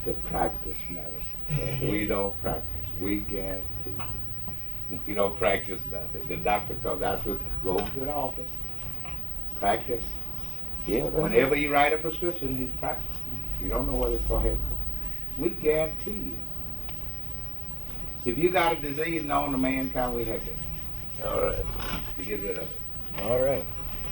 to practice medicine. We don't practice. We guarantee. We don't practice nothing. The doctor comes out with, go to the office, practice. Yeah, Whenever you write a prescription, he's practicing. You don't know what it's going to happen. We guarantee you. If you got a disease known to mankind, we have it. all right. To get rid of it. All right.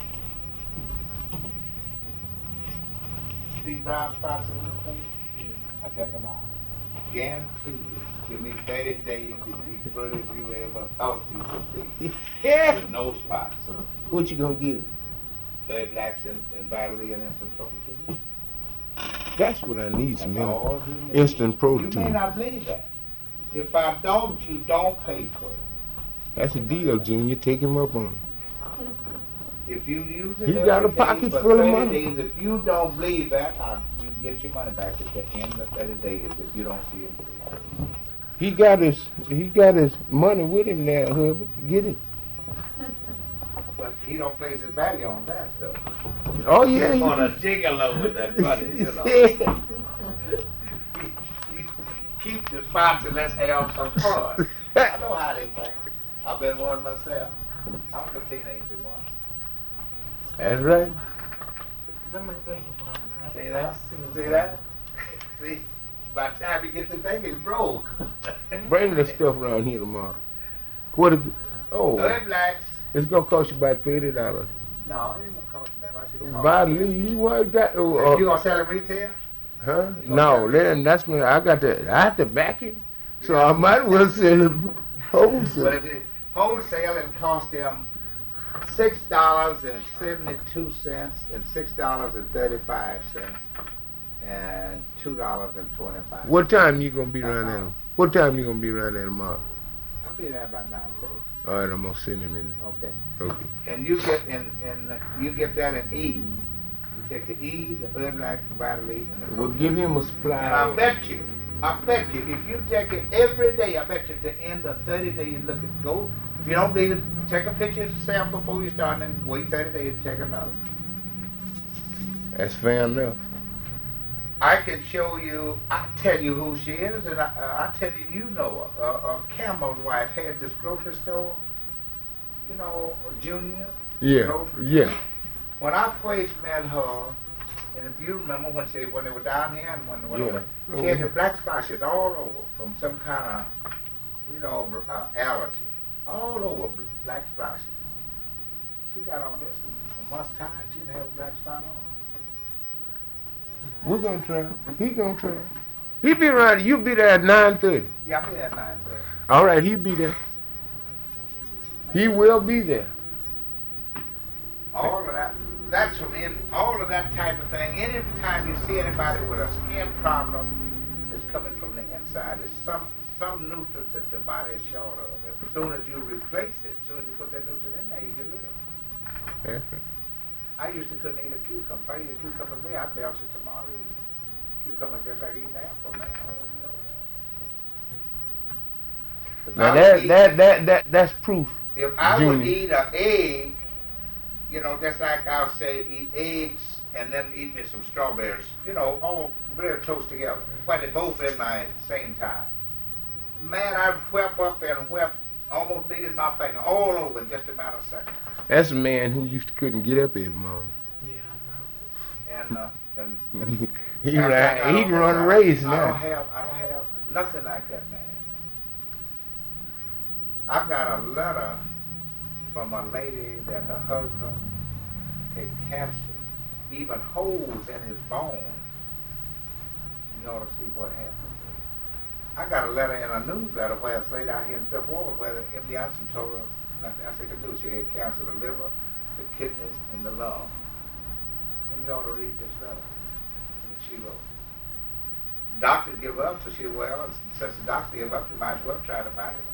See brown spots in your face? I take them out. Guarantee you. Give me 30 days to be pretty as you ever thought you could be. Yeah. With no spots. What you gonna give? 30 blacks and Vitally and instant protein. That's what I need, some That's all you need. instant You may protein. not believe that. If I don't, you don't pay for it. That's a deal, Junior. Take him up on it. If you use it He every got a day pocket for full of 30 money. days, if you don't believe that, you can get your money back at the end of 30 days if you don't see it. He got his money with him now, Herbert. Get it. But he don't place his value on that, though. Oh yeah. He's on a gigolo with that money, you know. Yeah. Keep the spots and let's have some fun. I know how they think. I've been one myself. I was a teenager once. That's right. See that? See that? See? By the time you get to think, it's broke. Bring the stuff around here tomorrow. What? Oh, Good blacks. it's gonna cost you about $30. No, it ain't gonna cost you that much. It's gonna cost Vitally, you. you what got? If you gonna sell it retail? Huh? You gonna No, sell it? then that's me. I have to back it, so I might as well sell it But wholesale. if it wholesale, it cost them $6.72 and $6.35 and $2.25. What time you gonna be That's around all. there? What time you gonna be around there tomorrow? I'll be there about 9:30. All right, I'm gonna send him in. Okay. Okay. And you get you get that in E. You take the E, the Herb Black, the Vitally, and the We'll give him a supply. And I bet you, if you take it every day, I bet you at the end of 30 days, you look at go. If you don't believe it, take a picture of yourself before you start, and then wait 30 days and take another. That's fair enough. I can show you, I tell you who she is, and I tell you, you know her. Campbell's wife had this grocery store, you know, Junior. Yeah. Grocery. Yeah. When I first met her, and if you remember when they were down here and when they went over, she had the black splashes all over from some kind of, you know, allergy. All over black splashes. She got on this and a must tie, she didn't have a black spot on. We're gonna try. He gonna try. He be around. You be there at 9:30. Yeah, I'll be there at 9:30. All right, he'll be there. He will be there. All of that, that's from all of that type of thing. Anytime you see anybody with a skin problem, it's coming from the inside. It's some nutrient that the body is short of. As soon as you replace it, as soon as you put that nutrient in there, you get rid of it. That's right. I used to couldn't eat a cucumber. If I eat a cucumber today, I'd belch it tomorrow evening. Cucumber just like eating an apple, man. Now that's proof. If I would Junior. eat an egg, you know, just like I'll say, eat eggs and then eat me some strawberries, you know, all very close together, but they both in my same time. Man, I whip up and whip almost big as my finger, all over in just about a second. That's a man who used to couldn't get up every morning. And He can run a race I now. don't have nothing like that, man. I got a letter from a lady that her husband had cancer, even holes in his bones. You ought to see what happened. I got a letter in a newsletter where it's laid out himself over where MD Anderson told her nothing else they could do. She had cancer of the liver, the kidneys, and the lung. And you ought to read this letter that she wrote. Doctor give up, so she, well, since the doctor gave up, you might as well try to find him.